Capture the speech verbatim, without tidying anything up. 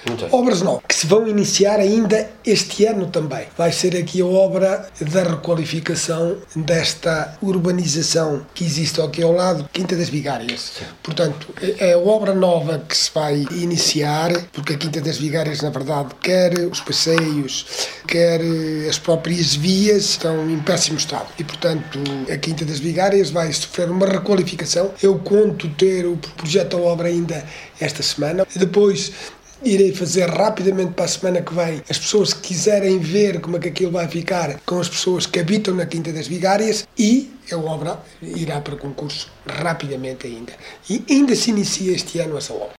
Obras novas, que se vão iniciar ainda este ano também. Vai ser aqui a obra da requalificação desta urbanização que existe aqui ao lado, Quinta das Vigárias. Sim. Portanto, é a obra nova que se vai iniciar, porque a Quinta das Vigárias, na verdade, quer os passeios, quer as próprias vias, estão em péssimo estado. E, portanto, a Quinta das Vigárias vai sofrer uma requalificação. Eu conto ter o projeto da obra ainda esta semana. Depois irei fazer rapidamente para a semana que vem as pessoas que quiserem ver como é que aquilo vai ficar com as pessoas que habitam na Quinta das Vigárias, e a obra irá para concurso rapidamente ainda. E ainda se inicia este ano essa obra.